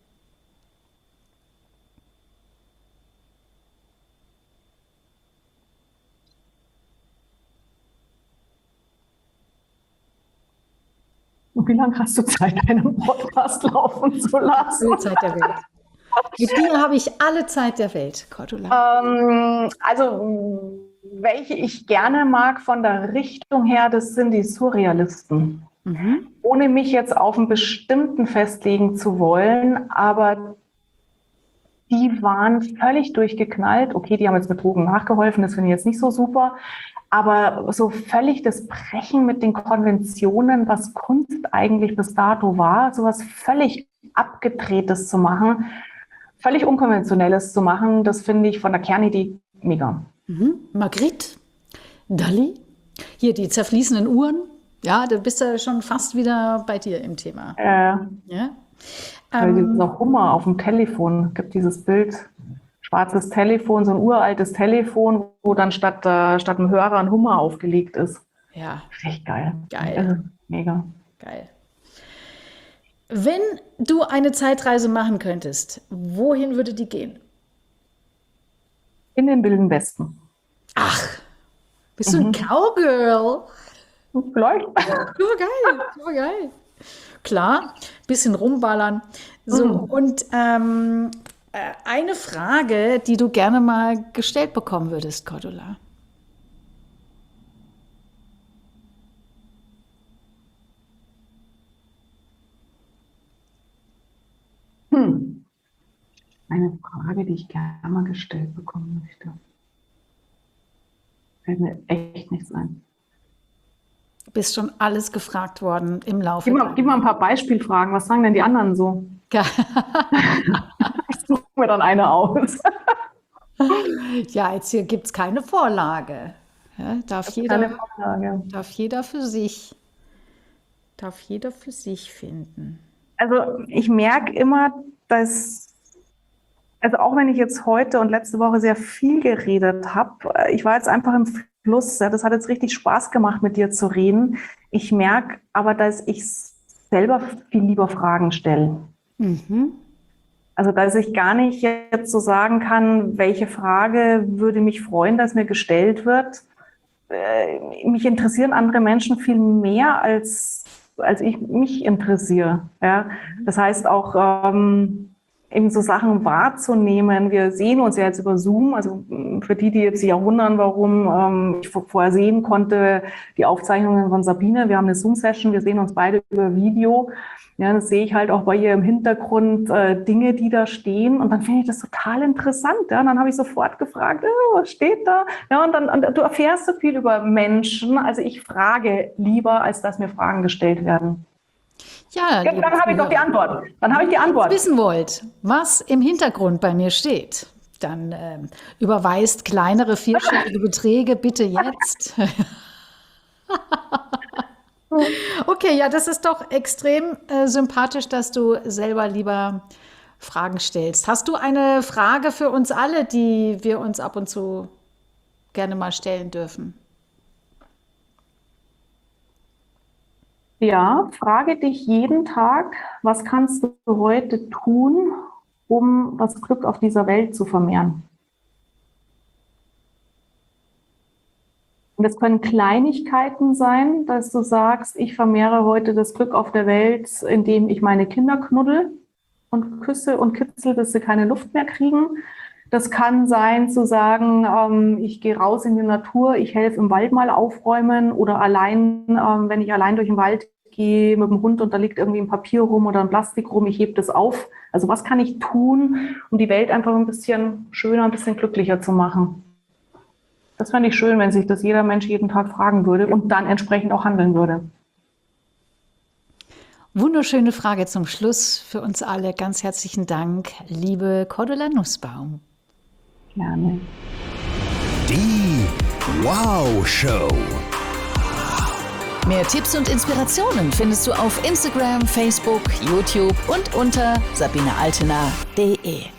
Und wie lange hast du Zeit, einen Podcast laufen zu lassen? Alle Zeit der Welt. Mit dir habe ich alle Zeit der Welt, Cordula. Also, welche ich gerne mag von der Richtung her, das sind die Surrealisten. Ohne mich jetzt auf einen bestimmten festlegen zu wollen, aber die waren völlig durchgeknallt. Okay, die haben jetzt mit Drogen nachgeholfen, das finde ich jetzt nicht so super. Aber so völlig das Brechen mit den Konventionen, was Kunst eigentlich bis dato war, sowas völlig Abgedrehtes zu machen, völlig Unkonventionelles zu machen, das finde ich von der Kernidee mega. Magritte, Dali, hier die zerfließenden Uhren. Ja, da bist du schon fast wieder bei dir im Thema. Ja? Noch Hummer auf dem Telefon. Es gibt dieses Bild, schwarzes Telefon, so ein uraltes Telefon, wo dann statt dem Hörer ein Hummer aufgelegt ist. Ja. Richtig geil. Geil. Mega. Geil. Wenn du eine Zeitreise machen könntest, wohin würde die gehen? In den Wilden Westen. Ach, bist du ein Cowgirl? Vielleicht. Super geil. Klar, bisschen rumballern. So, und eine Frage, die du gerne mal gestellt bekommen würdest, Cordula. Eine Frage, die ich gerne mal gestellt bekommen möchte. Fällt mir echt nichts ein. Du bist schon alles gefragt worden im Laufe. Gib mal ein paar Beispielfragen. Was sagen denn die anderen so? Ja. Ich suche mir dann eine aus. Ja, jetzt hier gibt es keine Vorlage. Ja, darf jeder für sich finden. Also ich merke immer, dass, also auch wenn ich jetzt heute und letzte Woche sehr viel geredet habe, ich war jetzt einfach im Fluss, das hat jetzt richtig Spaß gemacht, mit dir zu reden. Ich merke aber, dass ich selber viel lieber Fragen stelle. Also dass ich gar nicht jetzt so sagen kann, welche Frage würde mich freuen, dass mir gestellt wird. Mich interessieren andere Menschen viel mehr, als ich mich interessiere. Ja? Das heißt auch, eben so Sachen wahrzunehmen. Wir sehen uns ja jetzt über Zoom, also für die jetzt sich auch wundern, warum ich vorher sehen konnte, die Aufzeichnungen von Sabine. Wir haben eine Zoom-Session, wir sehen uns beide über Video. Ja, das sehe ich halt auch bei ihr im Hintergrund, Dinge, die da stehen. Und dann finde ich das total interessant. Ja? Und dann habe ich sofort gefragt, was steht da? Ja, und du erfährst so viel über Menschen. Also ich frage lieber, als dass mir Fragen gestellt werden. Ja, dann habe ich doch die Antwort. Wenn ihr wissen wollt, was im Hintergrund bei mir steht, dann überweist kleinere vierstellige Beträge bitte jetzt. Okay, ja, das ist doch extrem sympathisch, dass du selber lieber Fragen stellst. Hast du eine Frage für uns alle, die wir uns ab und zu gerne mal stellen dürfen? Ja, frage dich jeden Tag, was kannst du heute tun, um das Glück auf dieser Welt zu vermehren? Und es können Kleinigkeiten sein, dass du sagst, ich vermehre heute das Glück auf der Welt, indem ich meine Kinder knuddel und küsse und kitzel, bis sie keine Luft mehr kriegen. Das kann sein, zu sagen, ich gehe raus in die Natur, ich helfe im Wald mal aufräumen oder wenn ich allein durch den Wald gehe mit dem Hund und da liegt irgendwie ein Papier rum oder ein Plastik rum, ich hebe das auf. Also was kann ich tun, um die Welt einfach ein bisschen schöner, ein bisschen glücklicher zu machen? Das fände ich schön, wenn sich das jeder Mensch jeden Tag fragen würde und dann entsprechend auch handeln würde. Wunderschöne Frage zum Schluss für uns alle. Ganz herzlichen Dank, liebe Cordula Nussbaum. Gerne. Die Wow-Show. Mehr Tipps und Inspirationen findest du auf Instagram, Facebook, YouTube und unter sabinealtener.de.